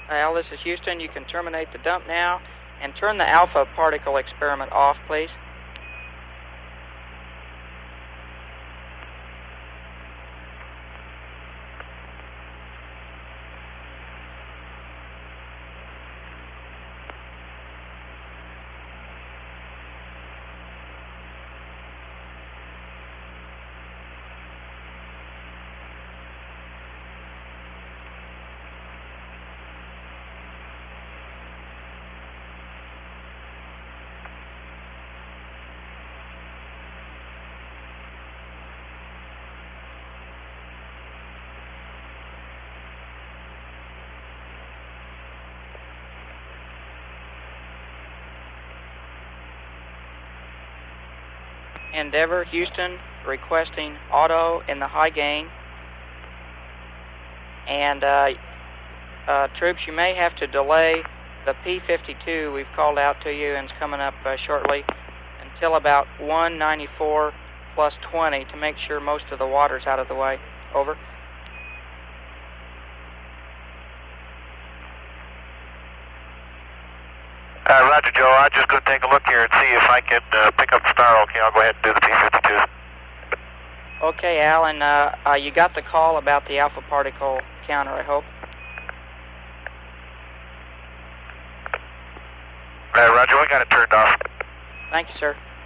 Al, this is Houston. You can terminate the dump now and turn the alpha particle experiment off, please. Endeavor, Houston, requesting auto in the high gain. And troops, you may have to delay the P-52 we've called out to you and it's coming up shortly until about 194 plus 20 to make sure most of the water's out of the way. Over. Roger, Joe. I'm just going to take a look here and see if I can pick up the star. Okay, I'll go ahead and do the P-52. Okay, Al, and you got the call about the alpha particle counter, I hope. Roger, we got it turned off. Thank you, sir.